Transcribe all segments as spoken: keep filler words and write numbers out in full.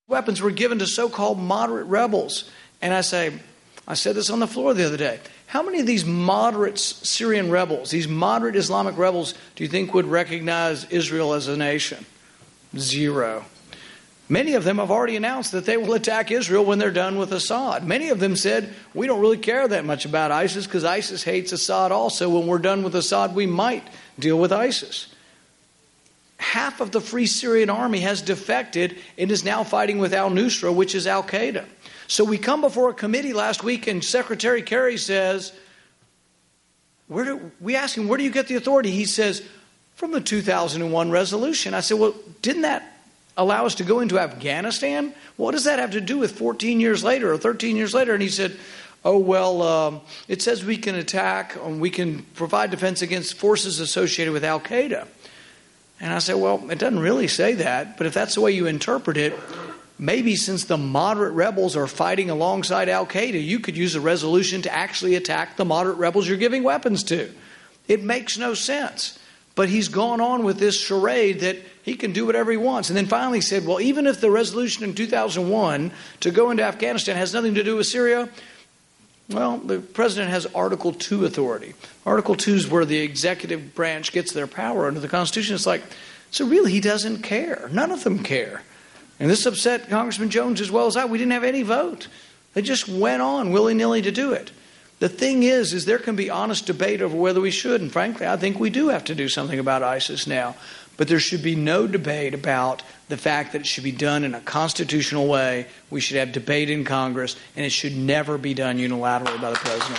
weapons were given to so-called moderate rebels. And I say, I said this on the floor the other day, how many of these moderate Syrian rebels, these moderate Islamic rebels, do you think would recognize Israel as a nation? Zero. Many of them have already announced that they will attack Israel when they're done with Assad. Many of them said, we don't really care that much about ISIS because ISIS hates Assad also. When we're done with Assad, we might deal with ISIS. Half of the Free Syrian Army has defected and is now fighting with al-Nusra, which is al-Qaeda. So we come before a committee last week and Secretary Kerry says, where do, we ask him, where do you get the authority? He says, from the two thousand one resolution. I said, well, didn't that allow us to go into Afghanistan? What does that have to do with fourteen years later or thirteen years later? And he said, oh, well, um, it says we can attack and we can provide defense against forces associated with al-Qaeda. And I said, well, it doesn't really say that, but if that's the way you interpret it, maybe since the moderate rebels are fighting alongside al-Qaeda, you could use a resolution to actually attack the moderate rebels you're giving weapons to. It makes no sense. But he's gone on with this charade that he can do whatever he wants. And then finally said, well, even if the resolution in two thousand one to go into Afghanistan has nothing to do with Syria, well, the president has Article two authority. Article two is where the executive branch gets their power under the Constitution. It's like, so really he doesn't care. None of them care. And this upset Congressman Jones as well as I. We didn't have any vote. They just went on willy-nilly to do it. The thing is, is there can be honest debate over whether we should. And frankly, I think we do have to do something about ISIS now. But there should be no debate about the fact that it should be done in a constitutional way. We should have debate in Congress, and it should never be done unilaterally by the president.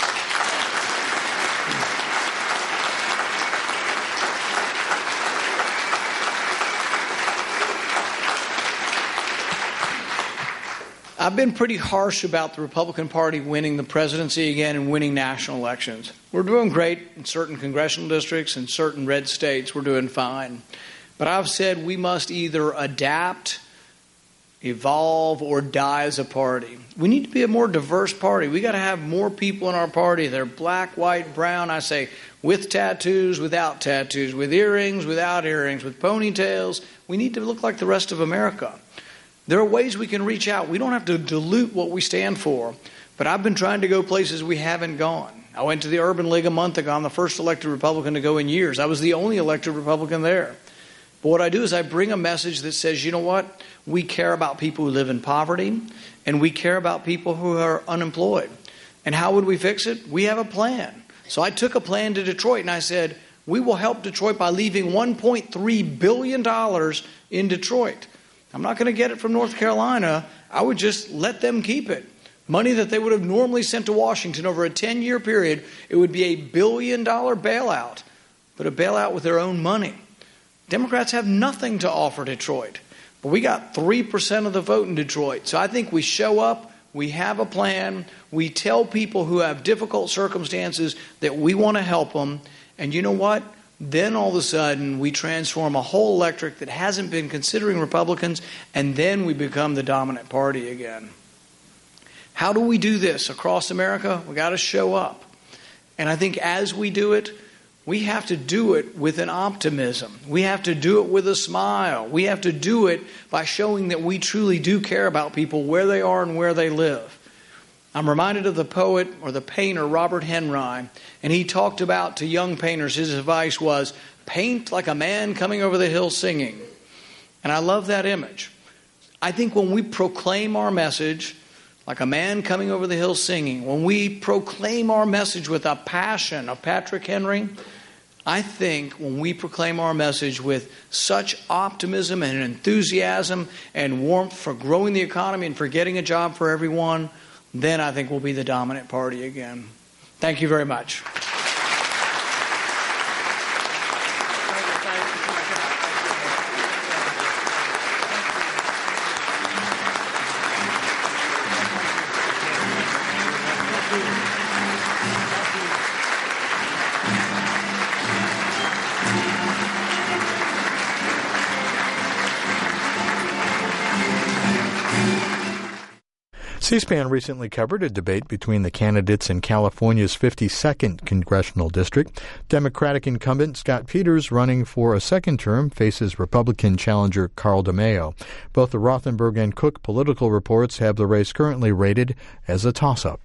I've been pretty harsh about the Republican Party winning the presidency again and winning national elections. We're doing great in certain congressional districts and certain red states. We're doing fine. But I've said we must either adapt, evolve, or die as a party. We need to be a more diverse party. We got to have more people in our party. They're black, white, brown. I say with tattoos, without tattoos, with earrings, without earrings, with ponytails. We need to look like the rest of America. There are ways we can reach out. We don't have to dilute what we stand for. But I've been trying to go places we haven't gone. I went to the Urban League a month ago. I'm the first elected Republican to go in years. I was the only elected Republican there. But what I do is I bring a message that says, you know what? We care about people who live in poverty, and we care about people who are unemployed. And how would we fix it? We have a plan. So I took a plan to Detroit, and I said, we will help Detroit by leaving one point three billion dollars in Detroit. I'm not going to get it from North Carolina. I would just let them keep it. Money that they would have normally sent to Washington over a ten-year period, it would be a billion-dollar bailout, but a bailout with their own money. Democrats have nothing to offer Detroit, but we got three percent of the vote in Detroit. So I think we show up, we have a plan, we tell people who have difficult circumstances that we want to help them, and you know what? Then all of a sudden we transform a whole electorate that hasn't been considering Republicans, and then we become the dominant party again. How do we do this across America? We got to show up. And I think as we do it, we have to do it with an optimism. We have to do it with a smile. We have to do it by showing that we truly do care about people where they are and where they live. I'm reminded of the poet or the painter Robert Henry, and he talked about to young painters, his advice was, paint like a man coming over the hill singing. And I love that image. I think when we proclaim our message like a man coming over the hill singing, when we proclaim our message with a passion of Patrick Henry, I think when we proclaim our message with such optimism and enthusiasm and warmth for growing the economy and for getting a job for everyone, then I think we'll be the dominant party again. Thank you very much. C-SPAN recently covered a debate between the candidates in California's fifty-second congressional district. Democratic incumbent Scott Peters, running for a second term, faces Republican challenger Carl DeMaio. Both the Rothenberg and Cook political reports have the race currently rated as a toss-up.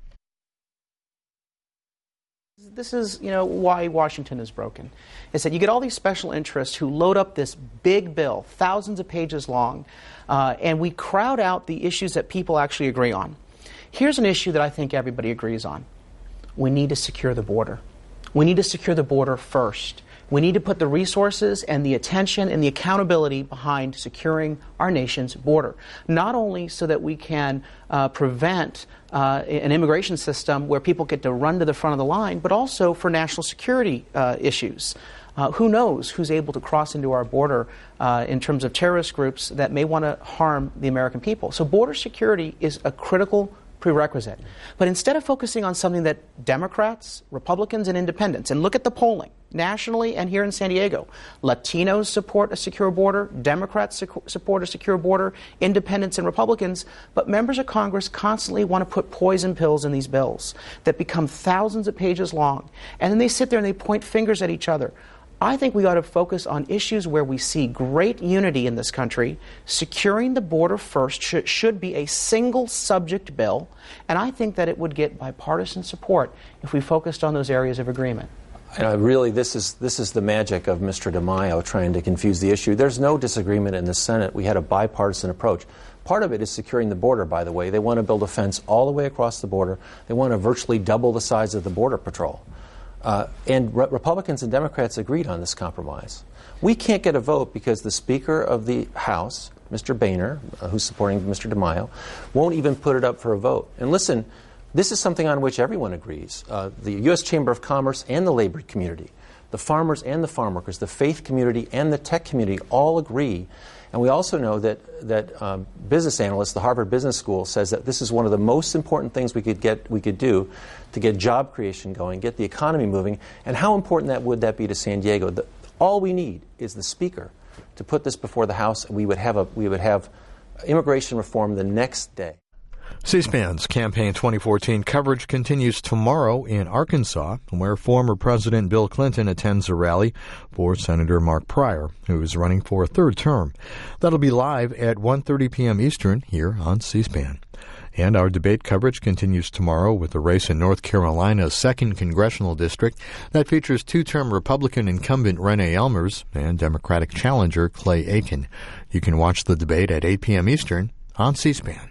This is, you know, why Washington is broken. Is that you get all these special interests who load up this big bill, thousands of pages long, uh, and we crowd out the issues that people actually agree on. Here's an issue that I think everybody agrees on. We need to secure the border. We need to secure the border first. We need to put the resources and the attention and the accountability behind securing our nation's border, not only so that we can uh, prevent uh, an immigration system where people get to run to the front of the line, but also for national security uh, issues. Uh, who knows who's able to cross into our border uh, in terms of terrorist groups that may want to harm the American people. So border security is a critical prerequisite. But instead of focusing on something that Democrats, Republicans, and independents, and look at the polling nationally and here in San Diego, Latinos support a secure border, Democrats support a secure border, independents and Republicans, but members of Congress constantly want to put poison pills in these bills that become thousands of pages long. And then they sit there and they point fingers at each other. I think we ought to focus on issues where we see great unity in this country. Securing the border first should, should be a single subject bill, and I think that it would get bipartisan support if we focused on those areas of agreement. Uh, really, this is this is the magic of Mister DeMaio trying to confuse the issue. There's no disagreement in the Senate. We had a bipartisan approach. Part of it is securing the border, by the way. They want to build a fence all the way across the border. They want to virtually double the size of the Border Patrol. Uh, and re- Republicans and Democrats agreed on this compromise. We can't get a vote because the Speaker of the House, Mister Boehner, uh, who's supporting Mister DeMaio, won't even put it up for a vote. And listen, this is something on which everyone agrees. Uh, the U S Chamber of Commerce and the labor community, the farmers and the farm workers, the faith community and the tech community all agree. And we also know that that um, business analysts, the Harvard Business School, says that this is one of the most important things we could get we could do to get job creation going, get the economy moving. And how important that would that be to San Diego? The, all we need is the Speaker to put this before the House, and we would have a we would have immigration reform the next day. C-SPAN's Campaign twenty fourteen coverage continues tomorrow in Arkansas, where former President Bill Clinton attends a rally for Senator Mark Pryor, who is running for a third term. That'll be live at one thirty p.m. Eastern here on C-SPAN. And our debate coverage continues tomorrow with a race in North Carolina's second congressional district that features two-term Republican incumbent Renee Elmers and Democratic challenger Clay Aiken. You can watch the debate at eight p.m. Eastern on C-SPAN.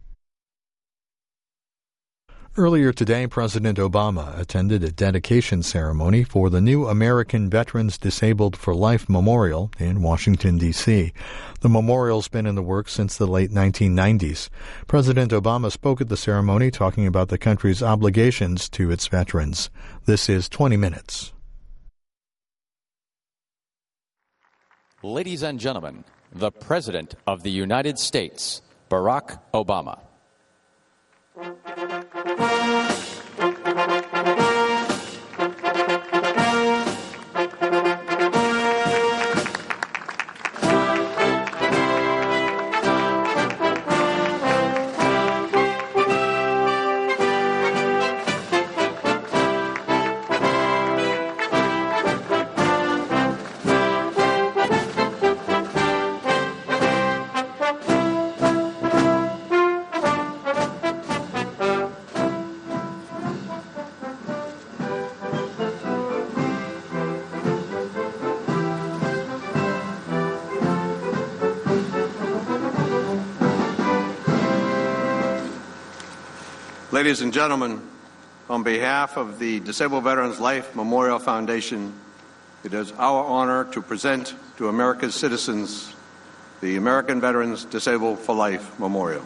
Earlier today, President Obama attended a dedication ceremony for the new American Veterans Disabled for Life Memorial in Washington, D C The memorial's been in the works since the late nineteen nineties. President Obama spoke at the ceremony talking about the country's obligations to its veterans. This is twenty minutes. Ladies and gentlemen, the President of the United States, Barack Obama. Ladies and gentlemen, on behalf of the Disabled Veterans Life Memorial Foundation, it is our honor to present to America's citizens the American Veterans Disabled for Life Memorial.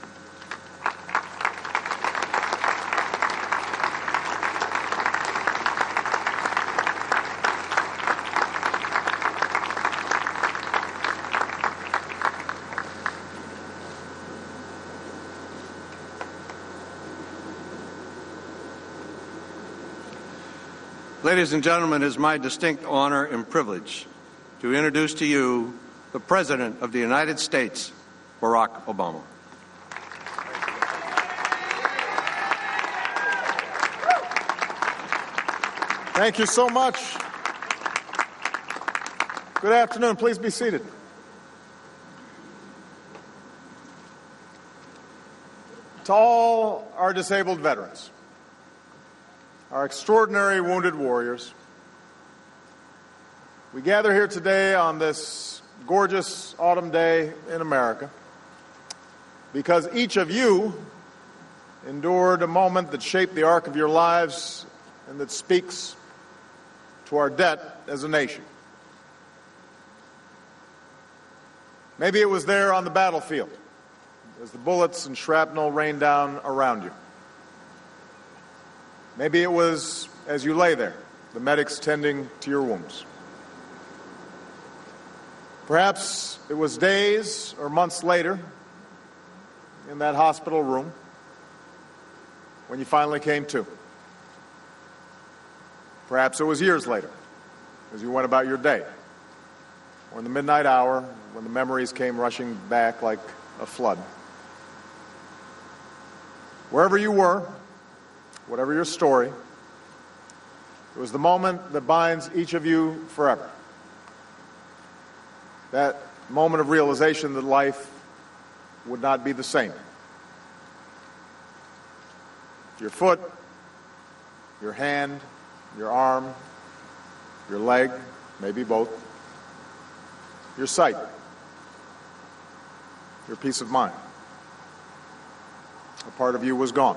Ladies and gentlemen, it is my distinct honor and privilege to introduce to you the President of the United States, Barack Obama. Thank you so much. Good afternoon. Please be seated. To all our disabled veterans, our extraordinary wounded warriors, we gather here today on this gorgeous autumn day in America because each of you endured a moment that shaped the arc of your lives and that speaks to our debt as a nation. Maybe it was there on the battlefield as the bullets and shrapnel rained down around you. Maybe it was as you lay there, the medics tending to your wounds. Perhaps it was days or months later in that hospital room when you finally came to. Perhaps it was years later as you went about your day, or in the midnight hour when the memories came rushing back like a flood. Wherever you were, whatever your story, it was the moment that binds each of you forever. That moment of realization that life would not be the same. Your foot, your hand, your arm, your leg, maybe both, your sight, your peace of mind. A part of you was gone.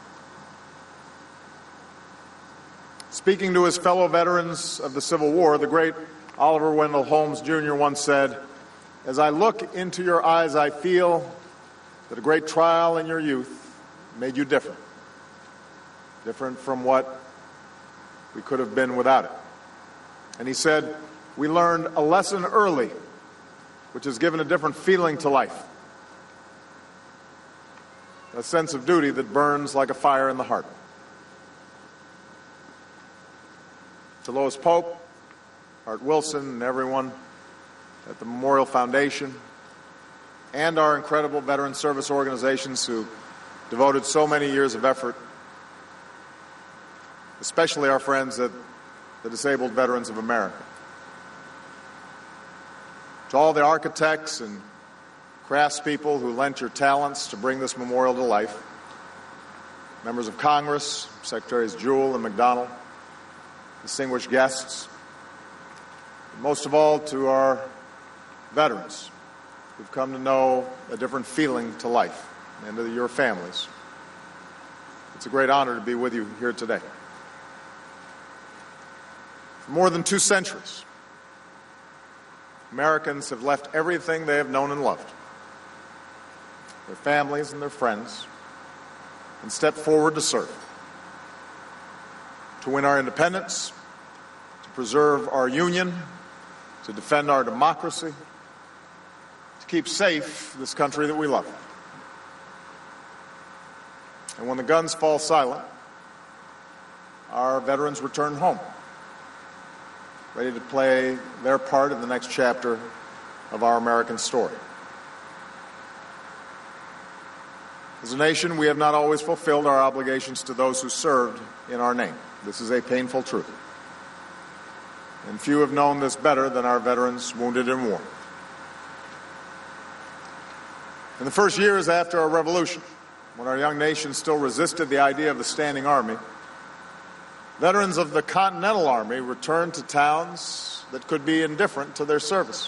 Speaking to his fellow veterans of the Civil War, the great Oliver Wendell Holmes Junior once said, "As I look into your eyes, I feel that a great trial in your youth made you different. Different from what we could have been without it." And he said, "We learned a lesson early, which has given a different feeling to life. A sense of duty that burns like a fire in the heart." To Lois Pope, Art Wilson, and everyone at the Memorial Foundation, and our incredible veteran service organizations who devoted so many years of effort, especially our friends at the Disabled Veterans of America. To all the architects and craftspeople who lent your talents to bring this memorial to life, members of Congress, Secretaries Jewell and McDonald, distinguished guests, and most of all to our veterans who've come to know a different feeling to life, and to your families. It's a great honor to be with you here today. For more than two centuries, Americans have left everything they have known and loved, their families and their friends, and stepped forward to serve, to win our independence, to preserve our union, to defend our democracy, to keep safe this country that we love. And when the guns fall silent, our veterans return home, ready to play their part in the next chapter of our American story. As a nation, we have not always fulfilled our obligations to those who served in our name. This is a painful truth. And few have known this better than our veterans wounded in war. In the first years after our revolution, when our young nation still resisted the idea of the standing army, veterans of the Continental Army returned to towns that could be indifferent to their service.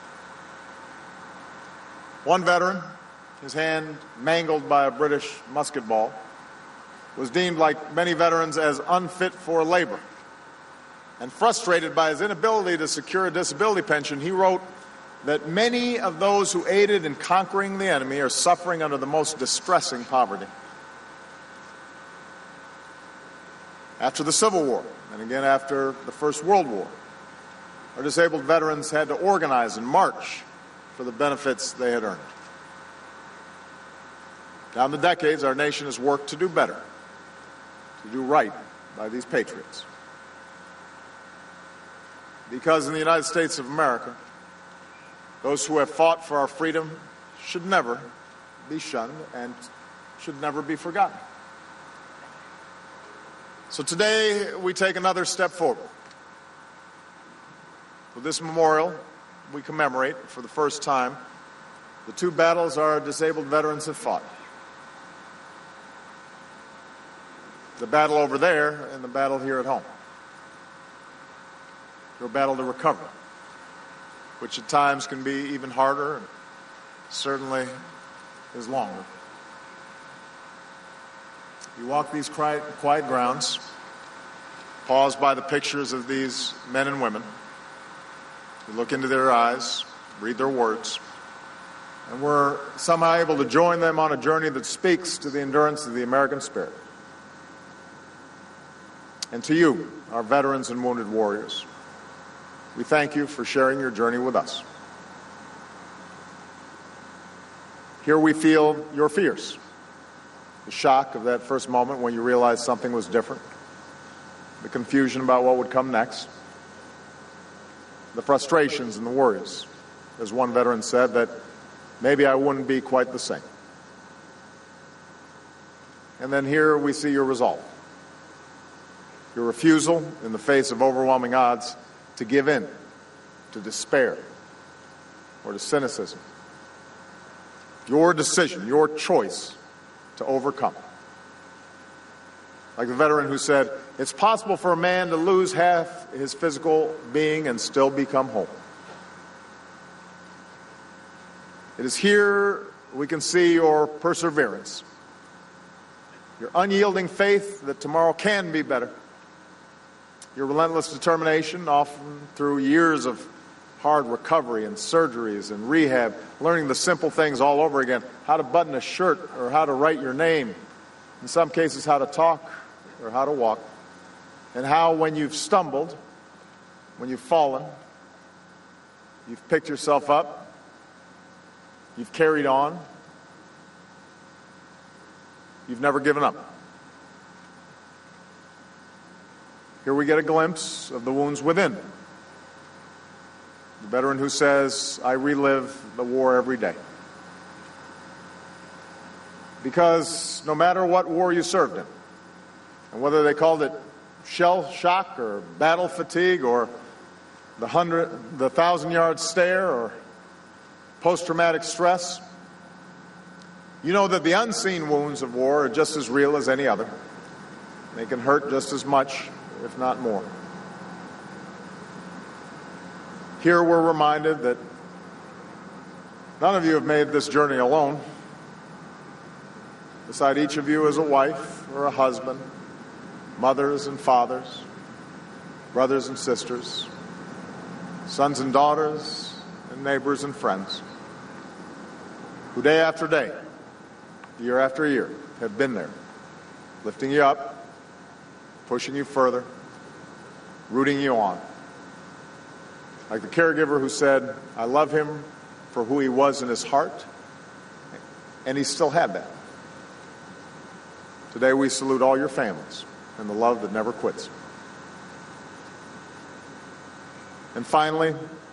One veteran, his hand mangled by a British musket ball, was deemed, like many veterans, as unfit for labor. And frustrated by his inability to secure a disability pension, he wrote that many of those who aided in conquering the enemy are suffering under the most distressing poverty. After the Civil War, and again after the First World War, our disabled veterans had to organize and march for the benefits they had earned. Down the decades, our nation has worked to do better, to do right by these patriots. Because in the United States of America, those who have fought for our freedom should never be shunned and should never be forgotten. So today, we take another step forward. With this memorial, we commemorate, for the first time, the two battles our disabled veterans have fought. The battle over there and the battle here at home. Your battle to recover, which at times can be even harder and certainly is longer. You walk these quiet, quiet grounds, pause by the pictures of these men and women. You look into their eyes, read their words, and we're somehow able to join them on a journey that speaks to the endurance of the American spirit. And to you, our veterans and wounded warriors, we thank you for sharing your journey with us. Here we feel your fears, the shock of that first moment when you realized something was different, the confusion about what would come next, the frustrations and the worries, as one veteran said, that maybe I wouldn't be quite the same. And then here we see your resolve, your refusal in the face of overwhelming odds to give in to despair or to cynicism. Your decision, your choice to overcome. Like the veteran who said, it's possible for a man to lose half his physical being and still become whole. It is here we can see your perseverance, your unyielding faith that tomorrow can be better, your relentless determination, often through years of hard recovery and surgeries and rehab, learning the simple things all over again, how to button a shirt or how to write your name, in some cases how to talk or how to walk, and how when you've stumbled, when you've fallen, you've picked yourself up, you've carried on, you've never given up. Here we get a glimpse of the wounds within. The veteran who says, I relive the war every day. Because no matter what war you served in, and whether they called it shell shock or battle fatigue or the hundred, the thousand-yard stare or post-traumatic stress, you know that the unseen wounds of war are just as real as any other. They can hurt just as much, if not more. Here we're reminded that none of you have made this journey alone. Beside each of you is a wife or a husband, mothers and fathers, brothers and sisters, sons and daughters, and neighbors and friends, who day after day, year after year, have been there, lifting you up, pushing you further, rooting you on. Like the caregiver who said, I love him for who he was in his heart, and he still had that. Today we salute all your families and the love that never quits. And finally,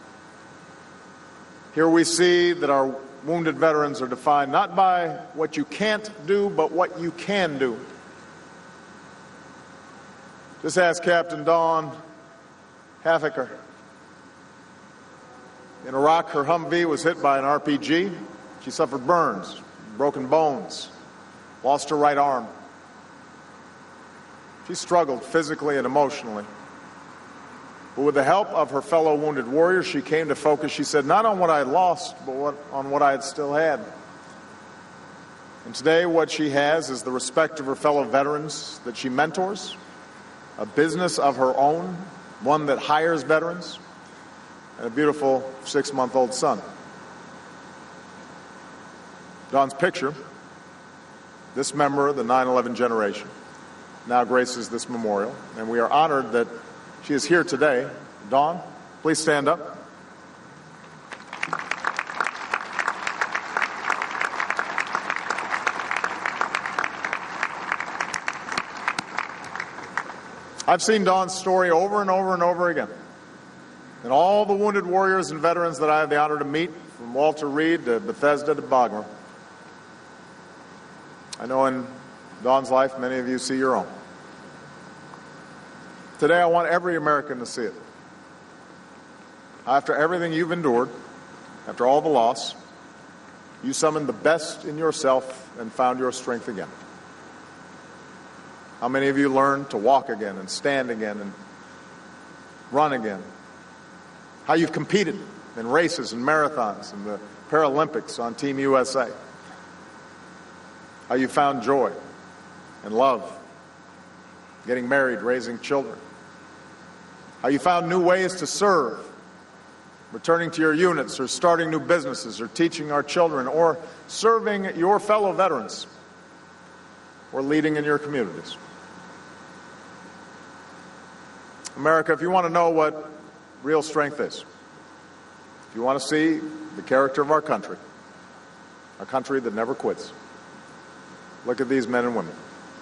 here we see that our wounded veterans are defined not by what you can't do, but what you can do. Just ask Captain Dawn Hafeker. In Iraq, her Humvee was hit by an R P G. She suffered burns, broken bones, lost her right arm. She struggled physically and emotionally. But with the help of her fellow wounded warriors, she came to focus, she said, not on what I had lost, but what, on what I had still had. And today what she has is the respect of her fellow veterans that she mentors, a business of her own, one that hires veterans, and a beautiful six-month-old son. Dawn's picture, this member of the nine eleven generation, now graces this memorial, and we are honored that she is here today. Dawn, please stand up. I've seen Dawn's story over and over and over again. And all the wounded warriors and veterans that I have the honor to meet, from Walter Reed to Bethesda to Bagram, I know in Dawn's life many of you see your own. Today, I want every American to see it. After everything you've endured, after all the loss, you summoned the best in yourself and found your strength again. How many of you learned to walk again and stand again and run again? How you've competed in races and marathons and the Paralympics on Team U S A. How you found joy and love, getting married, raising children. How you found new ways to serve, returning to your units or starting new businesses or teaching our children or serving your fellow veterans or leading in your communities. America, if you want to know what real strength is, if you want to see the character of our country, a country that never quits, look at these men and women.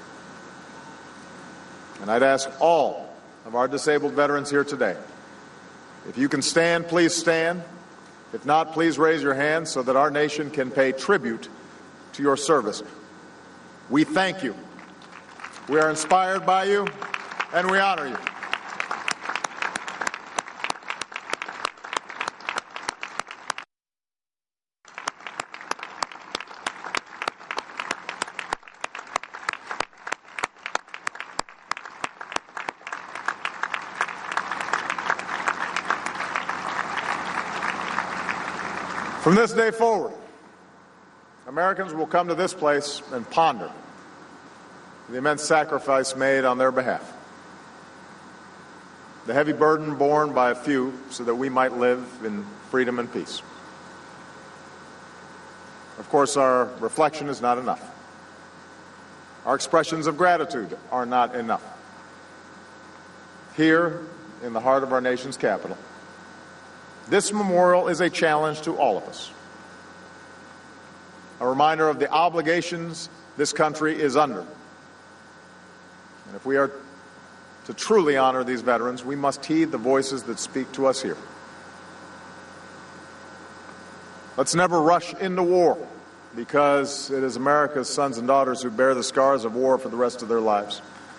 And I'd ask all of our disabled veterans here today, if you can stand, please stand. If not, please raise your hand so that our nation can pay tribute to your service. We thank you. We are inspired by you, and we honor you. From this day forward, Americans will come to this place and ponder the immense sacrifice made on their behalf, the heavy burden borne by a few so that we might live in freedom and peace. Of course, our reflection is not enough. Our expressions of gratitude are not enough. Here, in the heart of our nation's capital, this memorial is a challenge to all of us, a reminder of the obligations this country is under. And if we are to truly honor these veterans, we must heed the voices that speak to us here. Let's never rush into war, because it is America's sons and daughters who bear the scars of war for the rest of their lives.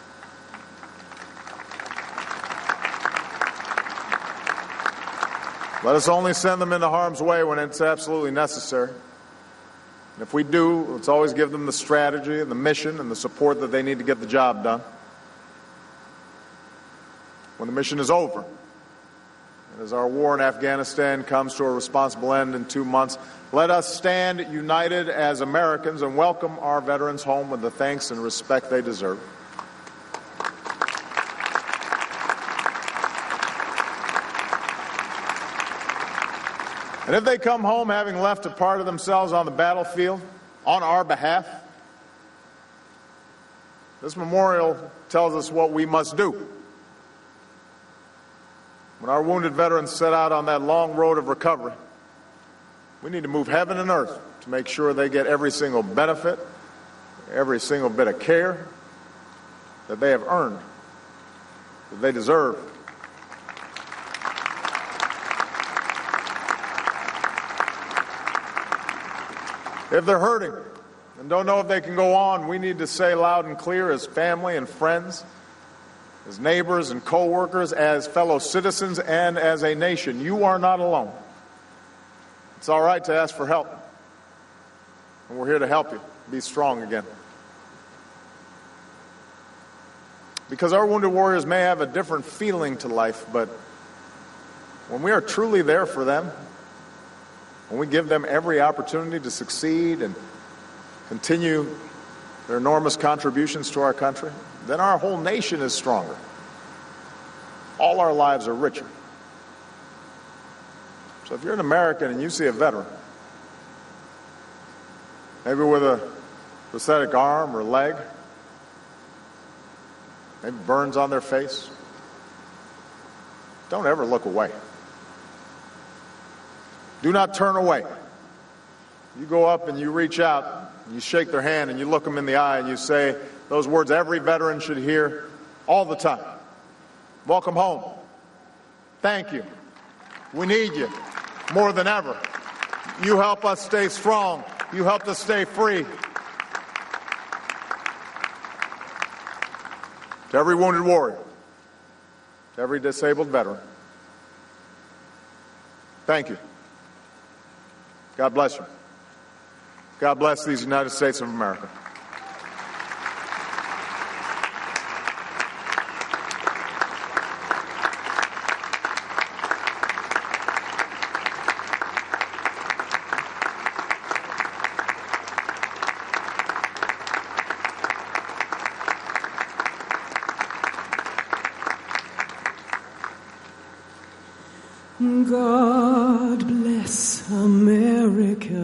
Let us only send them into harm's way when it's absolutely necessary. And if we do, let's always give them the strategy and the mission and the support that they need to get the job done. When the mission is over, and as our war in Afghanistan comes to a responsible end in two months, let us stand united as Americans and welcome our veterans home with the thanks and respect they deserve. And if they come home having left a part of themselves on the battlefield on our behalf, this memorial tells us what we must do. When our wounded veterans set out on that long road of recovery, we need to move heaven and earth to make sure they get every single benefit, every single bit of care that they have earned, that they deserve. If they're hurting and don't know if they can go on, we need to say loud and clear as family and friends, as neighbors and co-workers, as fellow citizens, and as a nation, you are not alone. It's all right to ask for help, and we're here to help you be strong again. Because our wounded warriors may have a different feeling to life, but when we are truly there for them, when we give them every opportunity to succeed and continue their enormous contributions to our country, then our whole nation is stronger. All our lives are richer. So if you're an American and you see a veteran, maybe with a prosthetic arm or leg, maybe burns on their face, don't ever look away. Do not turn away. You go up and you reach out, and you shake their hand, and you look them in the eye, and you say those words every veteran should hear all the time. Welcome home. Thank you. We need you more than ever. You help us stay strong. You helped us stay free. To every wounded warrior, to every disabled veteran, thank you. God bless you. God bless these United States of America. God bless America,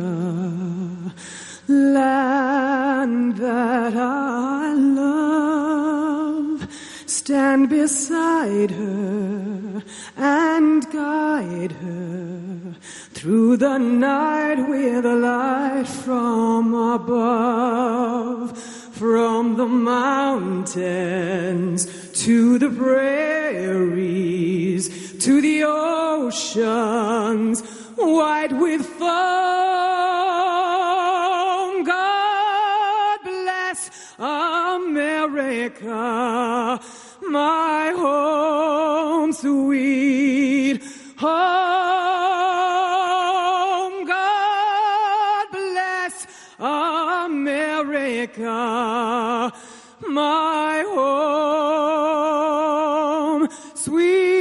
land that I love. Stand beside her and guide her through the night with a light from above. From the mountains to the prairies, to the oceans, white with foam. God bless America, my home sweet home. God bless America, my home sweet.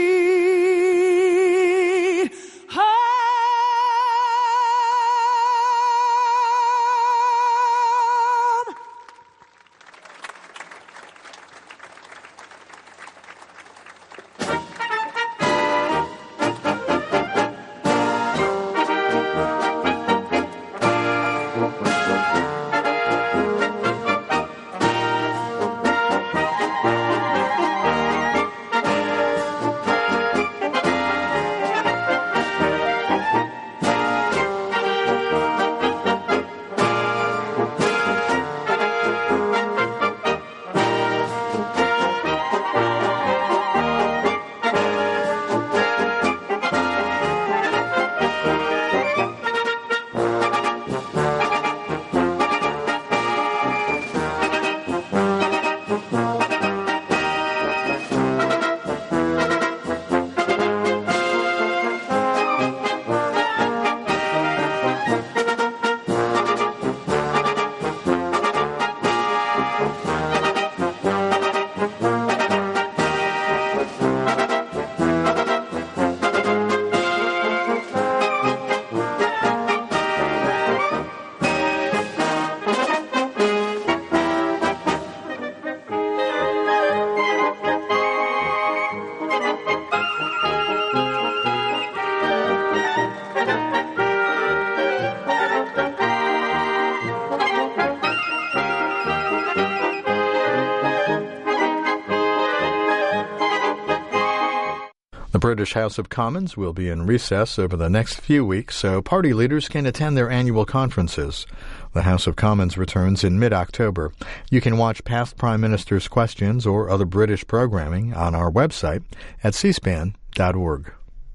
The British House of Commons will be in recess over the next few weeks, so party leaders can attend their annual conferences. The House of Commons returns in mid-October. You can watch past Prime Minister's questions or other British programming on our website at c span dot org.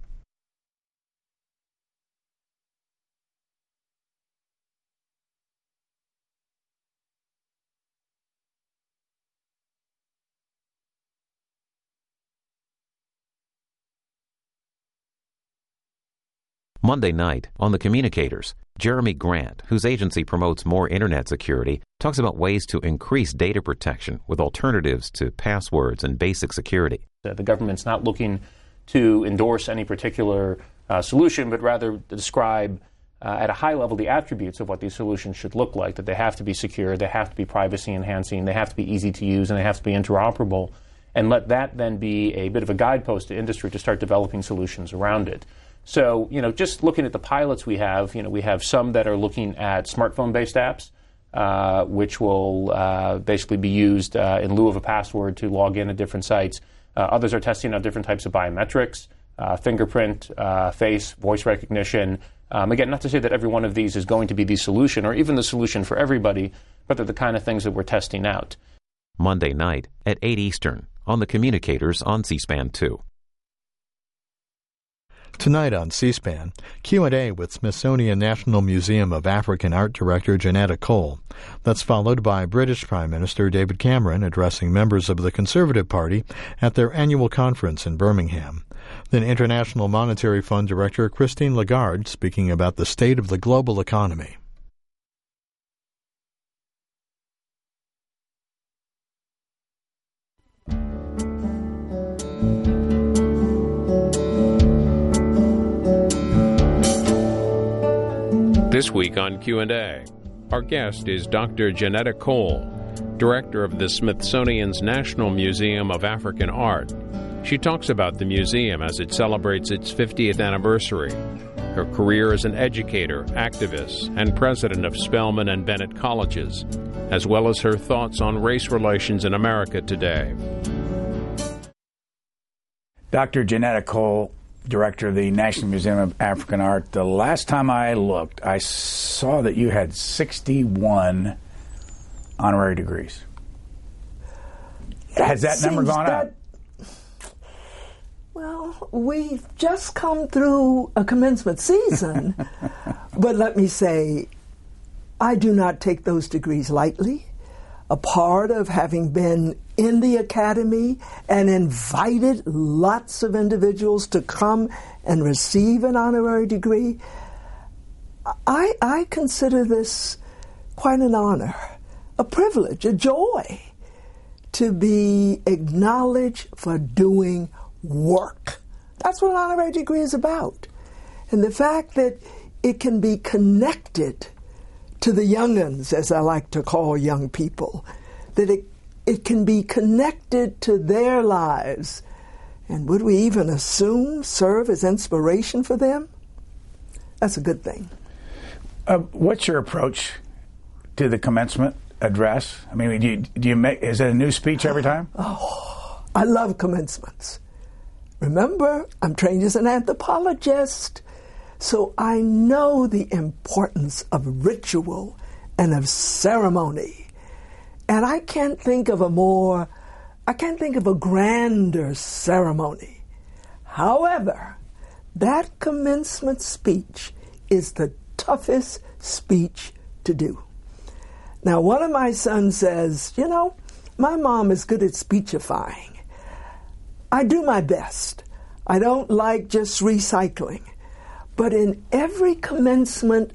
Monday night on The Communicators, Jeremy Grant, whose agency promotes more Internet security, talks about ways to increase data protection with alternatives to passwords and basic security. The government's not looking to endorse any particular uh, solution, but rather describe uh, at a high level the attributes of what these solutions should look like, that they have to be secure, they have to be privacy-enhancing, they have to be easy to use, and they have to be interoperable, and let that then be a bit of a guidepost to industry to start developing solutions around it. So, you know, just looking at the pilots we have, you know, we have some that are looking at smartphone-based apps, uh, which will uh, basically be used uh, in lieu of a password to log in at different sites. Uh, others are testing out different types of biometrics, uh, fingerprint, uh, face, voice recognition. Um, again, not to say that every one of these is going to be the solution or even the solution for everybody, but they're the kind of things that we're testing out. Monday night at eight Eastern on The Communicators on C SPAN two. Tonight on C-SPAN, Q and A with Smithsonian National Museum of African Art Director Janetta Cole. That's followed by British Prime Minister David Cameron addressing members of the Conservative Party at their annual conference in Birmingham. Then International Monetary Fund Director Christine Lagarde speaking about the state of the global economy. This week on Q and A, our guest is Doctor Janetta Cole, director of the Smithsonian's National Museum of African Art. She talks about the museum as it celebrates its fiftieth anniversary, her career as an educator, activist, and president of Spelman and Bennett Colleges, as well as her thoughts on race relations in America today. Doctor Janetta Cole, director of the National Museum of African Art. The last time I looked, I saw that you had sixty-one honorary degrees. That Has that number gone that, up? Well, we've just come through a commencement season, but let me say, I do not take those degrees lightly. A part of having been in the academy and invited lots of individuals to come and receive an honorary degree, I, I consider this quite an honor, a privilege, a joy to be acknowledged for doing work. That's what an honorary degree is about. And the fact that it can be connected to the young'uns, as I like to call young people, that it, it can be connected to their lives, and would we even assume serve as inspiration for them? That's a good thing. Uh, what's your approach to the commencement address? I mean, do you, do you make, is it a new speech every time? Oh, I love commencements. Remember, I'm trained as an anthropologist, so I know the importance of ritual and of ceremony. And I can't think of a more, I can't think of a grander ceremony. However, that commencement speech is the toughest speech to do. Now, one of my sons says, you know, my mom is good at speechifying. I do my best. I don't like just recycling. But in every commencement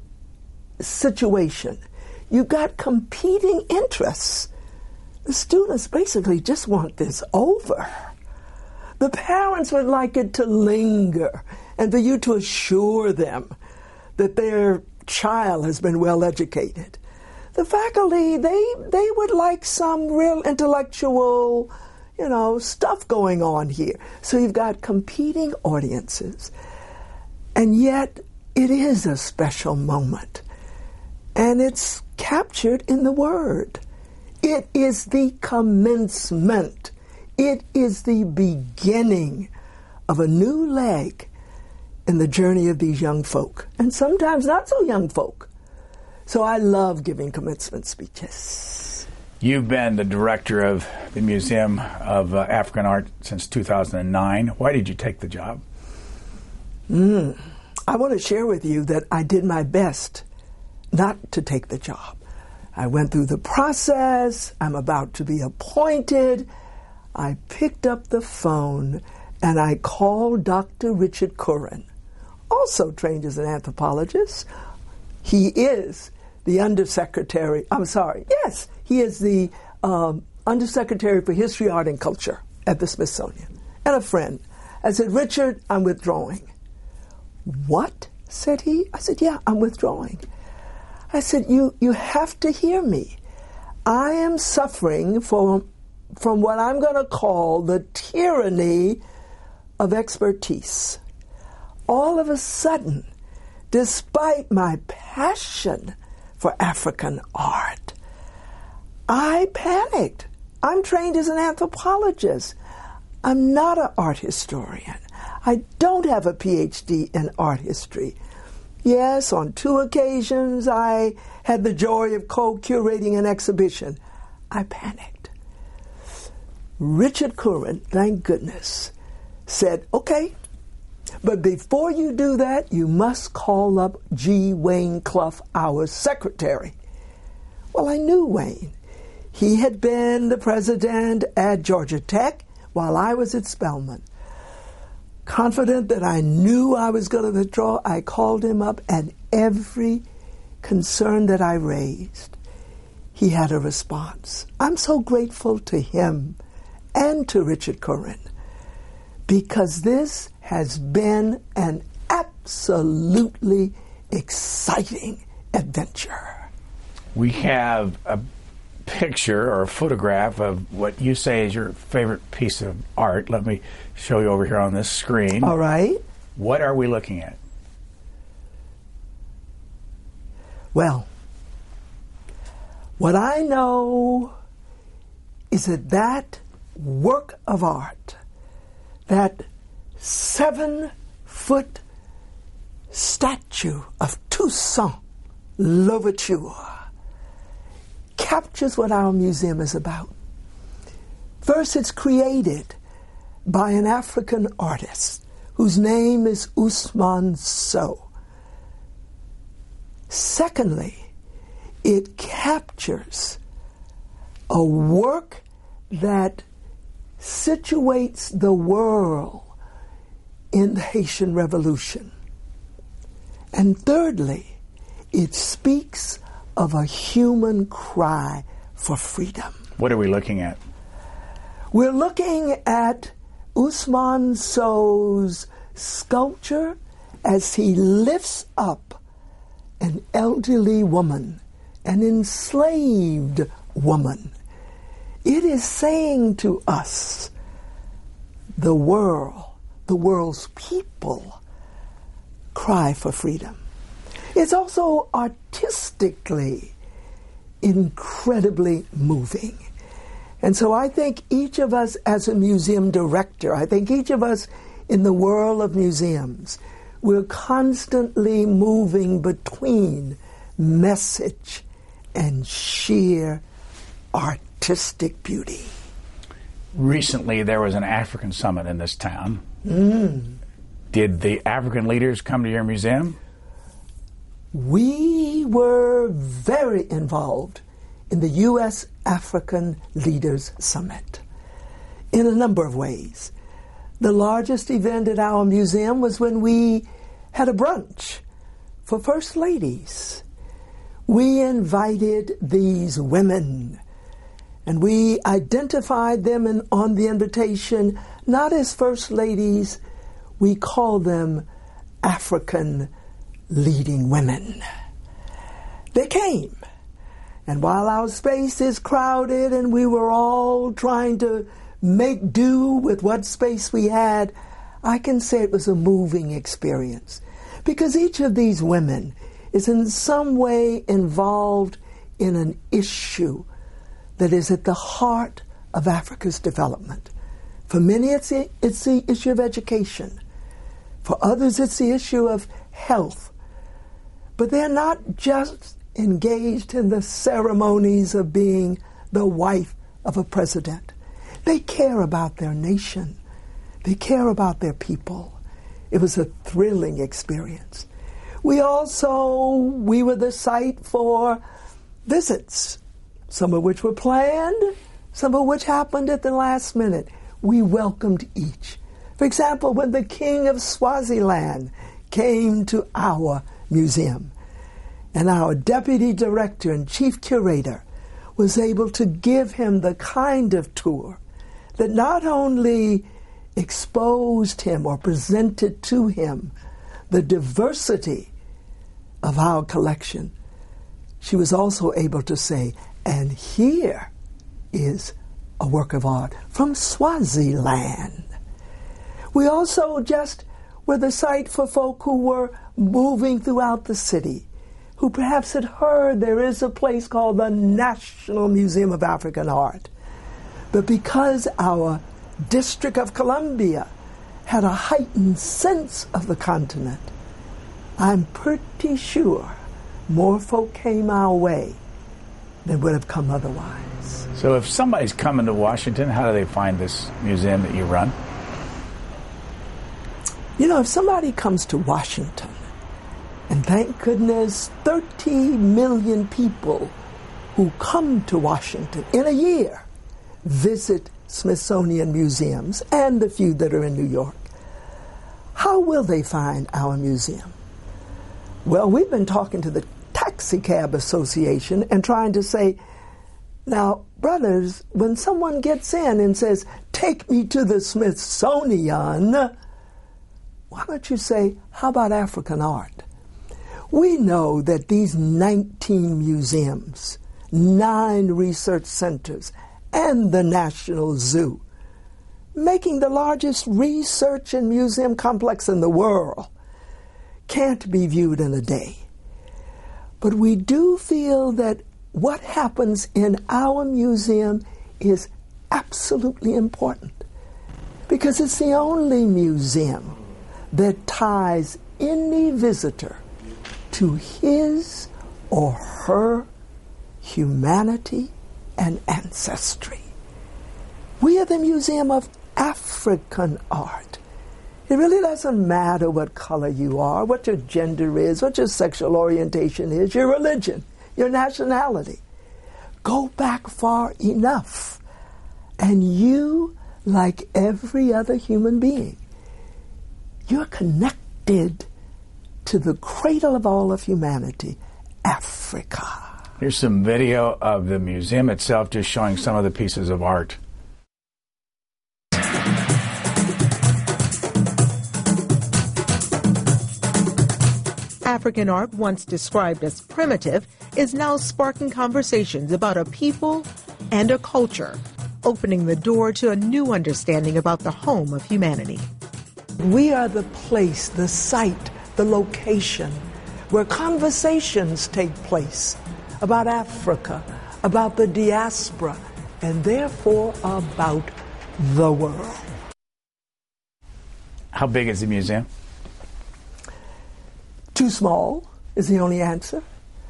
situation, you've got competing interests. The students basically just want this over. The parents would like it to linger and for you to assure them that their child has been well educated. The faculty, they, they would like some real intellectual, you know, stuff going on here. So you've got competing audiences. And yet, it is a special moment. And it's captured in the word. It is the commencement. It is the beginning of a new leg in the journey of these young folk. And sometimes not so young folk. So I love giving commencement speeches. You've been the director of the Museum of uh, African Art since two thousand nine. Why did you take the job? Mm. I want to share with you that I did my best not to take the job. I went through the process. I'm about to be appointed. I picked up the phone and I called Doctor Richard Curran, also trained as an anthropologist. He is the Undersecretary, I'm sorry, yes, he is the um, Undersecretary for History, Art, and Culture at the Smithsonian, and a friend. I said, Richard, I'm withdrawing. What? Said he. I said, yeah, I'm withdrawing. I said, you, you have to hear me. I am suffering from, from what I'm going to call the tyranny of expertise. All of a sudden, despite my passion for African art, I panicked. I'm trained as an anthropologist. I'm not an art historian. I don't have a P H D in art history. Yes, on two occasions I had the joy of co-curating an exhibition. I panicked. Richard Curran, thank goodness, said, okay, But before you do that, you must call up G. Wayne Clough, our secretary. Well, I knew Wayne. He had been the president at Georgia Tech while I was at Spelman. Confident that I knew I was going to withdraw, I called him up, and every concern that I raised, he had a response. I'm so grateful to him and to Richard Curran, because this has been an absolutely exciting adventure. We have a picture or a photograph of what you say is your favorite piece of art. Let me show you over here on this screen. All right. What are we looking at? Well, what I know is that that work of art, that seven-foot statue of Toussaint Louverture, captures what our museum is about. First, it's created by an African artist whose name is Ousmane Sow. Secondly, it captures a work that situates the world in the Haitian Revolution. And thirdly, it speaks of a human cry for freedom. What are we looking at? We're looking at Ousmane Sow's sculpture as he lifts up an elderly woman, an enslaved woman. It is saying to us, the world, the world's people, cry for freedom. It's also artistically incredibly moving. And so I think each of us as a museum director, I think each of us in the world of museums, we're constantly moving between message and sheer artistic beauty. Recently, there was an African summit in this town. Mm. Did the African leaders come to your museum? We were very involved in the U S African Leaders Summit in a number of ways. The largest event at our museum was when we had a brunch for First Ladies. We invited these women, and we identified them in, on the invitation not as First Ladies, we call them African leading women. They came, and while our space is crowded and we were all trying to make do with what space we had, I can say it was a moving experience, because each of these women is in some way involved in an issue that is at the heart of Africa's development. For many, it's the, it's the issue of education. For others, it's the issue of health. But they're not just engaged in the ceremonies of being the wife of a president. They care about their nation. They care about their people. It was a thrilling experience. We also, we were the site for visits, some of which were planned, some of which happened at the last minute. We welcomed each. For example, when the King of Swaziland came to our museum, and our deputy director and chief curator was able to give him the kind of tour that not only exposed him or presented to him the diversity of our collection, she was also able to say, and here is a work of art from Swaziland. We also just were the site for folk who were moving throughout the city, who perhaps had heard there is a place called the National Museum of African Art. But because our District of Columbia had a heightened sense of the continent, I'm pretty sure more folk came our way than would have come otherwise. So if somebody's coming to Washington, how do they find this museum that you run? You know, if somebody comes to Washington, and thank goodness thirty million people who come to Washington in a year visit Smithsonian museums and the few that are in New York, how will they find our museum? Well, we've been talking to the Taxi Cab Association and trying to say, now, brothers, when someone gets in and says, take me to the Smithsonian, why don't you say, how about African art? We know that these nineteen museums, nine research centers, and the National Zoo, making the largest research and museum complex in the world, can't be viewed in a day. But we do feel that what happens in our museum is absolutely important, because it's the only museum that ties any visitor to his or her humanity and ancestry. We are the Museum of African Art. It really doesn't matter what color you are, what your gender is, what your sexual orientation is, your religion, your nationality. Go back far enough, and you, like every other human being, you're connected to the cradle of all of humanity, Africa. Here's some video of the museum itself, just showing some of the pieces of art. African art, once described as primitive, is now sparking conversations about a people and a culture, opening the door to a new understanding about the home of humanity. We are the place, the site, the location where conversations take place about Africa, about the diaspora, and therefore about the world. How big is the museum? Too small is the only answer.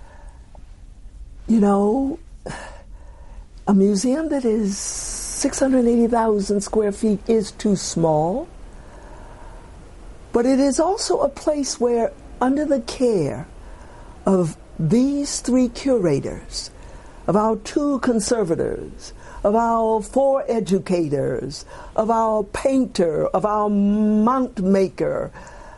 You know, a museum that is six hundred eighty thousand square feet is too small, but it is also a place where, under the care of these three curators, of our two conservators, of our four educators, of our painter, of our mount maker,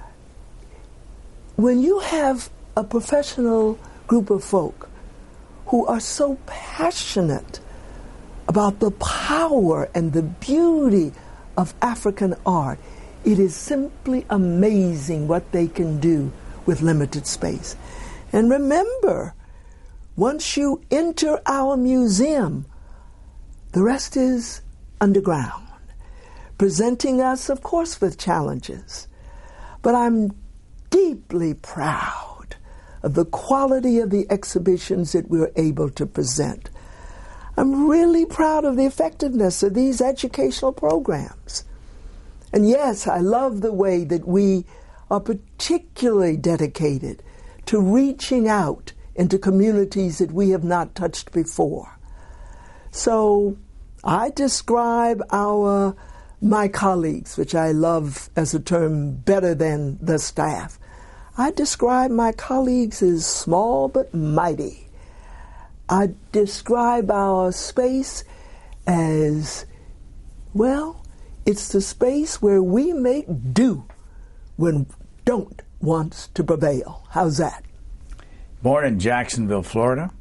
when you have a professional group of folk who are so passionate about the power and the beauty of African art, it is simply amazing what they can do with limited space. And remember, once you enter our museum, the rest is underground, presenting us, of course, with challenges. But I'm deeply proud of the quality of the exhibitions that we're able to present. I'm really proud of the effectiveness of these educational programs. And yes, I love the way that we are particularly dedicated to reaching out into communities that we have not touched before. So I describe our my colleagues, which I love as a term better than the staff. I describe my colleagues as small but mighty. I describe our space as, well, it's the space where we make do when don't wants to prevail. How's that? Born in Jacksonville, Florida.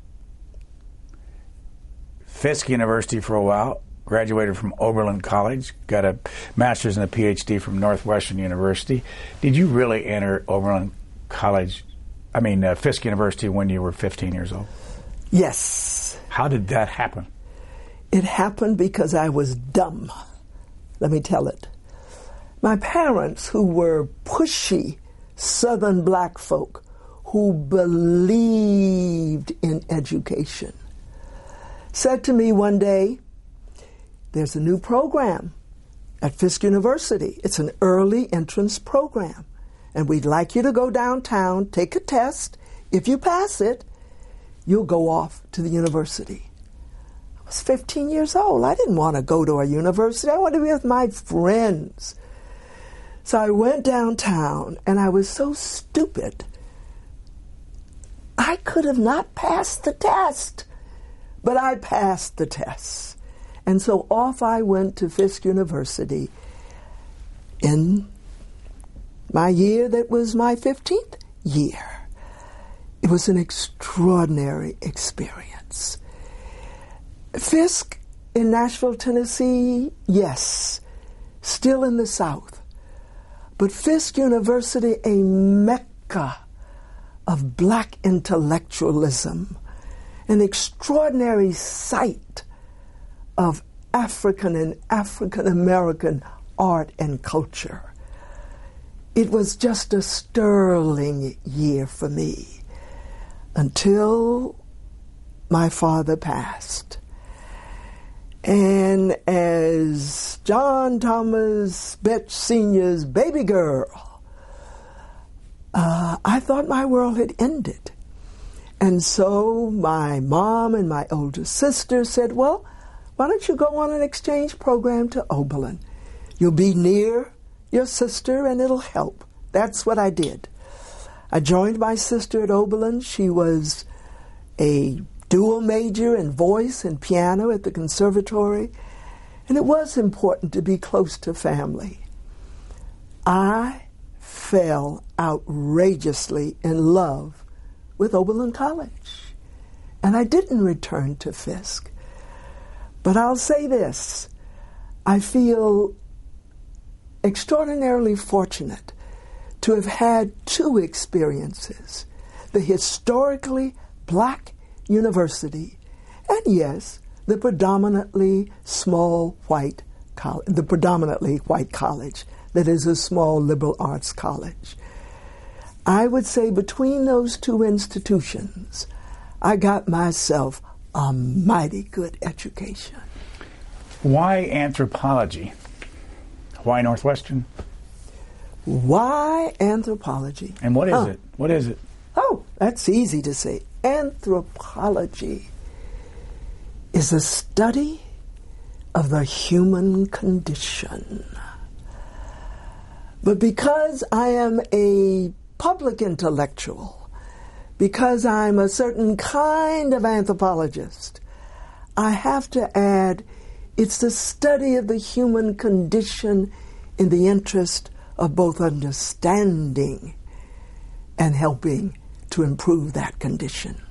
Fisk University for a while. Graduated from Oberlin College. Got a master's and a P H D from Northwestern University. Did you really enter Oberlin College, I mean uh, Fisk University, when you were fifteen years old? Yes. How did that happen? It happened because I was dumb. Let me tell it. My parents, who were pushy Southern black folk who believed in education, said to me one day, there's a new program at Fisk University. It's an early entrance program, and we'd like you to go downtown, take a test. If you pass it, you'll go off to the university. I was fifteen years old. I didn't want to go to a university. I wanted to be with my friends. So I went downtown, and I was so stupid. I could have not passed the test, but I passed the test. And so off I went to Fisk University in my year that was my fifteenth year. It was an extraordinary experience. Fisk in Nashville, Tennessee, yes, still in the South. But Fisk University, a mecca of black intellectualism, an extraordinary site of African and African American art and culture. It was just a sterling year for me until my father passed. And as John Thomas Betts Senior's baby girl, uh, I thought my world had ended. And so my mom and my older sister said, well, why don't you go on an exchange program to Oberlin? You'll be near your sister and it'll help. That's what I did. I joined my sister at Oberlin. She was a dual major in voice and piano at the conservatory, and it was important to be close to family. I fell outrageously in love with Oberlin College, and I didn't return to Fisk. But I'll say this, I feel extraordinarily fortunate to have had two experiences, the historically black university, and yes, the predominantly small white college, the predominantly white college that is a small liberal arts college. I would say between those two institutions, I got myself a mighty good education. Why anthropology? Why Northwestern? Why anthropology? And what is oh. it? What is it? Oh, that's easy to say. Anthropology is a study of the human condition. But because I am a public intellectual, because I'm a certain kind of anthropologist, I have to add it's the study of the human condition in the interest of both understanding and helping to improve that condition.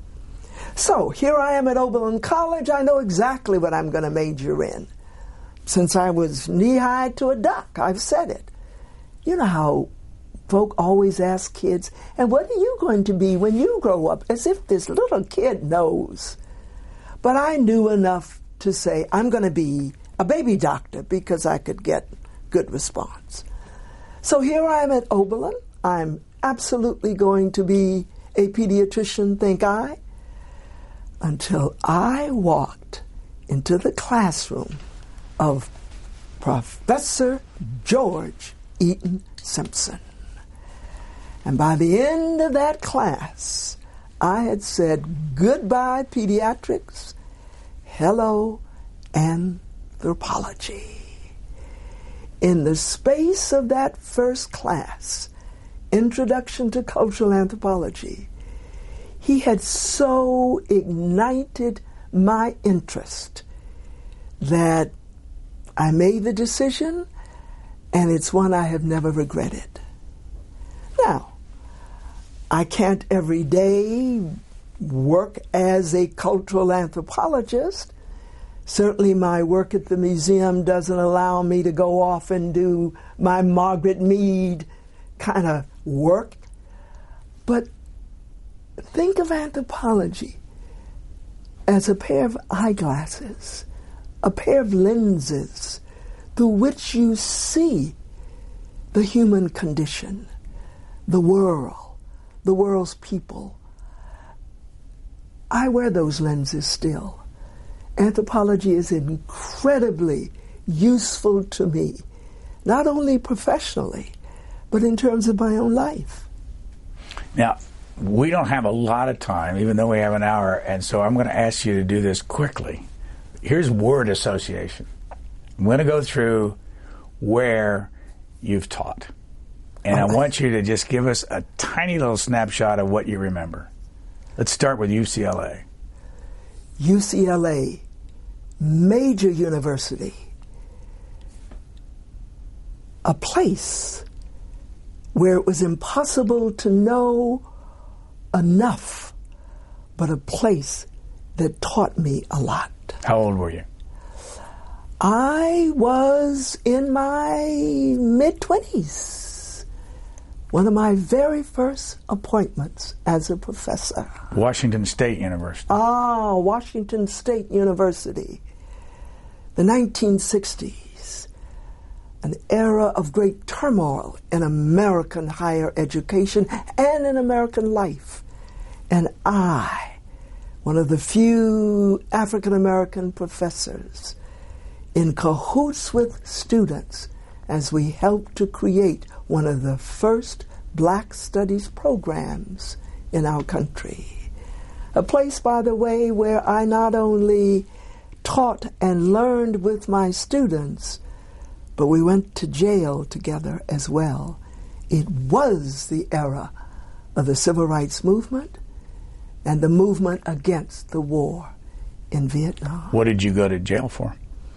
So here I am at Oberlin College. I know exactly what I'm going to major in. Since I was knee-high to a duck, I've said it. You know how folk always ask kids, and what are you going to be when you grow up? As if this little kid knows. But I knew enough to say, I'm going to be a baby doctor because I could get good response. So here I am at Oberlin. I'm absolutely going to be a pediatrician, think I, until I walked into the classroom of Professor George Eaton Simpson. And by the end of that class, I had said goodbye pediatrics, hello anthropology. In the space of that first class, Introduction to Cultural Anthropology, he had so ignited my interest that I made the decision, and it's one I have never regretted. Now, I can't every day work as a cultural anthropologist. Certainly my work at the museum doesn't allow me to go off and do my Margaret Mead kind of work. But think of anthropology as a pair of eyeglasses, a pair of lenses through which you see the human condition, the world, the world's people. I wear those lenses still. Anthropology is incredibly useful to me, not only professionally, but in terms of my own life. Now, we don't have a lot of time, even though we have an hour, and so I'm going to ask you to do this quickly. Here's word association. I'm going to go through where you've taught. And All I right. want you to just give us a tiny little snapshot of what you remember. Let's start with U C L A. U C L A, major university, a place where it was impossible to know enough, but a place that taught me a lot. How old were you? I was in my mid-twenties. One of my very first appointments as a professor. Washington State University. Ah, Washington State University. The nineteen sixties, an era of great turmoil in American higher education and in American life. And I, one of the few African American professors, in cahoots with students as we helped to create one of the first black studies programs in our country. A place, by the way, where I not only taught and learned with my students, but we went to jail together as well. It was the era of the Civil Rights Movement and the movement against the war in Vietnam. What did you go to jail for?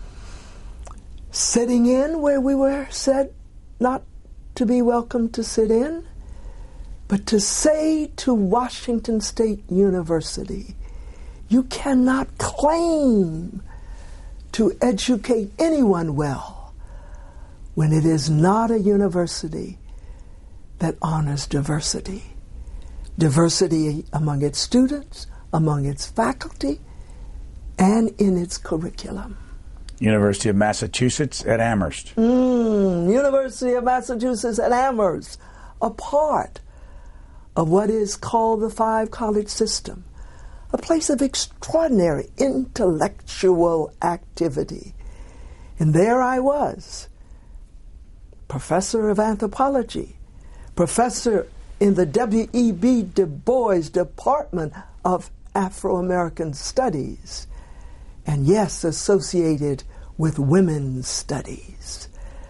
Sitting in where we were said not to be welcome to sit in, but to say to Washington State University, you cannot claim to educate anyone well when it is not a university that honors diversity. Diversity among its students, among its faculty, and in its curriculum. University of Massachusetts at Amherst. Mm, University of Massachusetts at Amherst, a part of what is called the five-college system, a place of extraordinary intellectual activity. And there I was, professor of anthropology, professor in the W E B Du Bois Department of Afro-American Studies, and yes, associated with women's studies.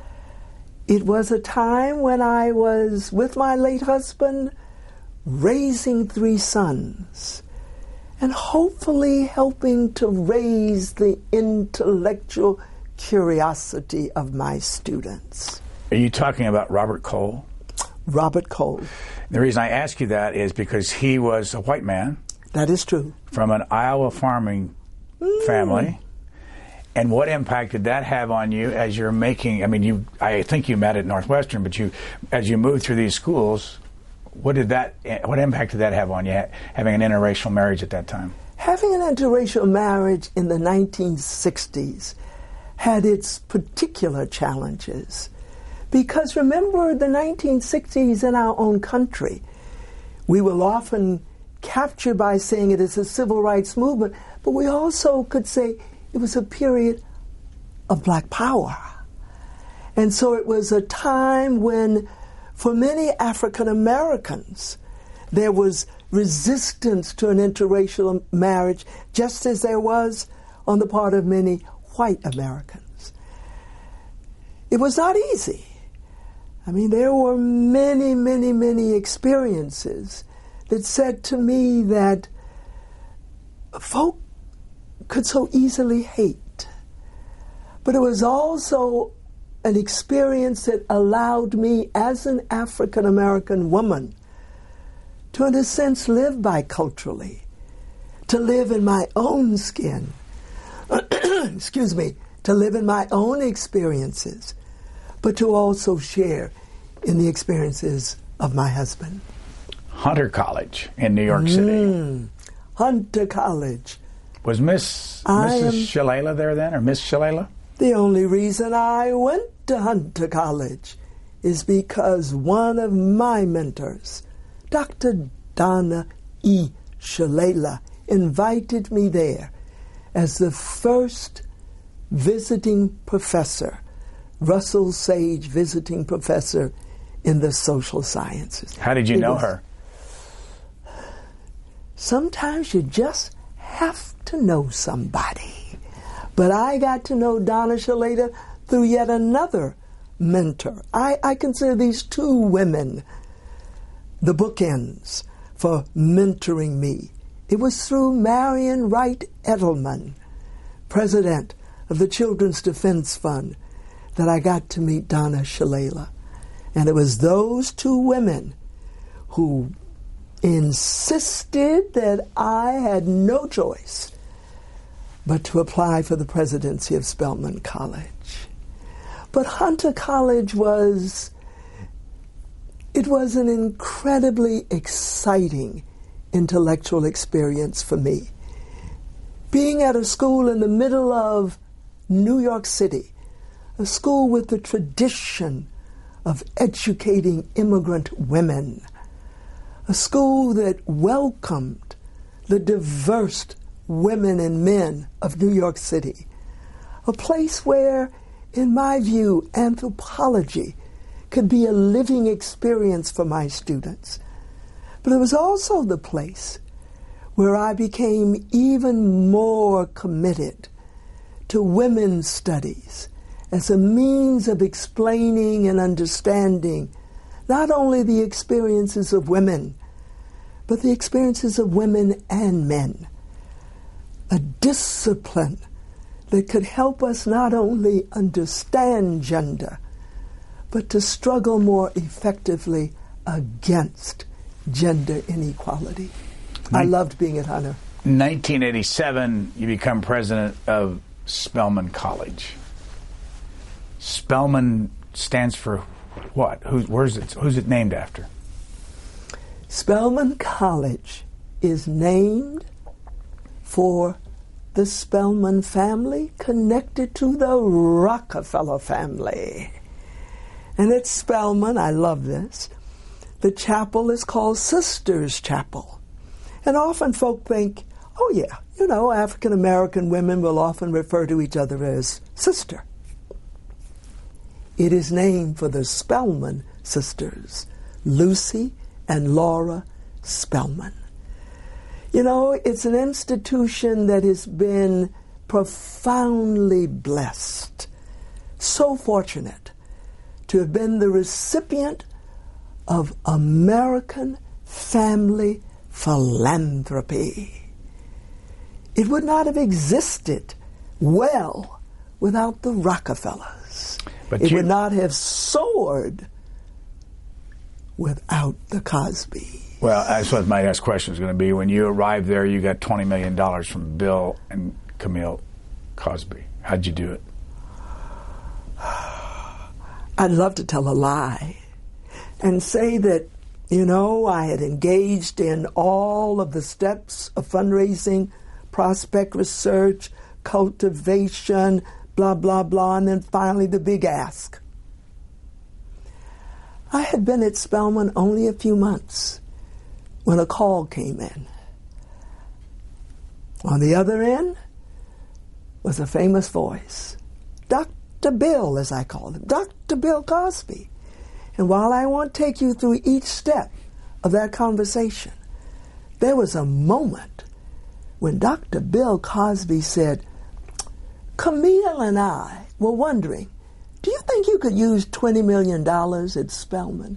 It was a time when I was, with my late husband, raising three sons and hopefully helping to raise the intellectual curiosity of my students. Are you talking about Robert Cole? Robert Cole. The reason I ask you that is because he was a white man. That is true. From an Iowa farming mm. family. And what impact did that have on you as you're making, I mean, you, I think you met at Northwestern, but you, as you moved through these schools, what did that, what impact did that have on you, having an interracial marriage at that time? Having an interracial marriage in the nineteen sixties had its particular challenges. Because remember, the nineteen sixties in our own country, we were often captured by saying it is a civil rights movement, but we also could say it was a period of black power. And so it was a time when, for many African Americans, there was resistance to an interracial marriage, just as there was on the part of many white Americans. It was not easy. I mean, there were many, many, many experiences that said to me that folk could so easily hate. But it was also an experience that allowed me, as an African American woman, to, in a sense, live biculturally, to live in my own skin, excuse me, to live in my own experiences, but to also share in the experiences of my husband. Hunter College in New York City. Mm, Hunter College. Was Miss I Missus am- Shalala there then, or Miss Shalala? The only reason I went to Hunter College is because one of my mentors, Doctor Donna E. Shalala, invited me there as the first visiting professor, Russell Sage visiting professor in the social sciences. How did you It know was- her? Sometimes you just have to know somebody. But I got to know Donna Shalala through yet another mentor. I, I consider these two women the bookends for mentoring me. It was through Marian Wright Edelman, president of the Children's Defense Fund, that I got to meet Donna Shalala. And it was those two women who insisted that I had no choice but to apply for the presidency of Spelman College. But Hunter College was, it was an incredibly exciting intellectual experience for me. Being at a school in the middle of New York City, a school with the tradition of educating immigrant women, a school that welcomed the diverse women and men of New York City, a place where, in my view, anthropology could be a living experience for my students. But it was also the place where I became even more committed to women's studies as a means of explaining and understanding not only the experiences of women, but the experiences of women and men. A discipline that could help us not only understand gender, but to struggle more effectively against gender inequality. I loved being at Hunter. nineteen eighty-seven, you become president of Spelman College. Spelman stands for what? Who's, where's it, who's it named after? Spelman College is named for the Spelman family connected to the Rockefeller family. And at Spelman, I love this, the chapel is called Sisters Chapel. And often folk think, oh yeah, you know, African American women will often refer to each other as sister. It is named for the Spelman sisters, Lucy and Laura Spelman. You know, it's an institution that has been profoundly blessed, so fortunate to have been the recipient of American family philanthropy. It would not have existed well without the Rockefellers. But it you... would not have soared without the Cosby. Well, that's what my next question is going to be. When you arrived there, you got twenty million dollars from Bill and Camille Cosby. How'd you do it? I'd love to tell a lie and say that, you know, I had engaged in all of the steps of fundraising, prospect research, cultivation, blah, blah, blah, and then finally the big ask. I had been at Spelman only a few months when a call came in. On the other end was a famous voice, Doctor Bill, as I called him, Doctor Bill Cosby. And while I won't take you through each step of that conversation, there was a moment when Doctor Bill Cosby said, Camille and I were wondering, do you think you could use twenty million dollars at Spelman?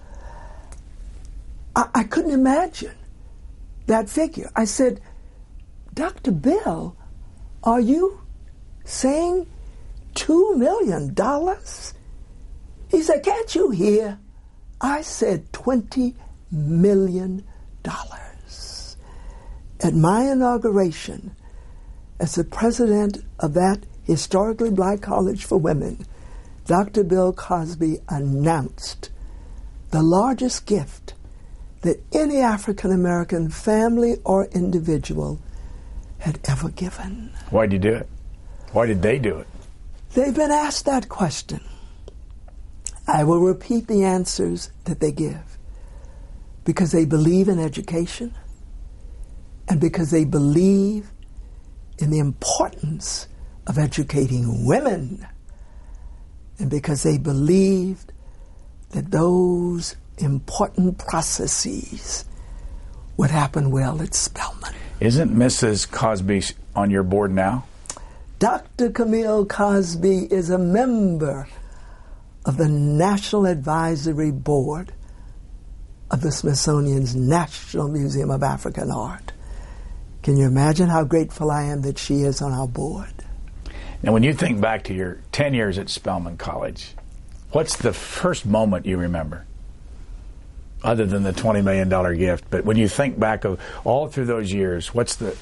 I, I couldn't imagine that figure. I said, Doctor Bill, are you saying two million dollars? He said, can't you hear? I said twenty million dollars. At my inauguration as the president of that historically black college for women, Doctor Bill Cosby announced the largest gift that any African American family or individual had ever given. Why'd you do it? Why did they do it? They've been asked that question. I will repeat the answers that they give. Because they believe in education, and because they believe in the importance of educating women, and because they believed that those important processes would happen well at Spelman. Isn't Missus Cosby on your board now? Doctor Camille Cosby is a member of the National Advisory Board of the Smithsonian's National Museum of African Art. Can you imagine how grateful I am that she is on our board? Now, when you think back to your ten years at Spelman College, what's the first moment you remember? Other than the twenty million dollars gift, but when you think back of all through those years, what's the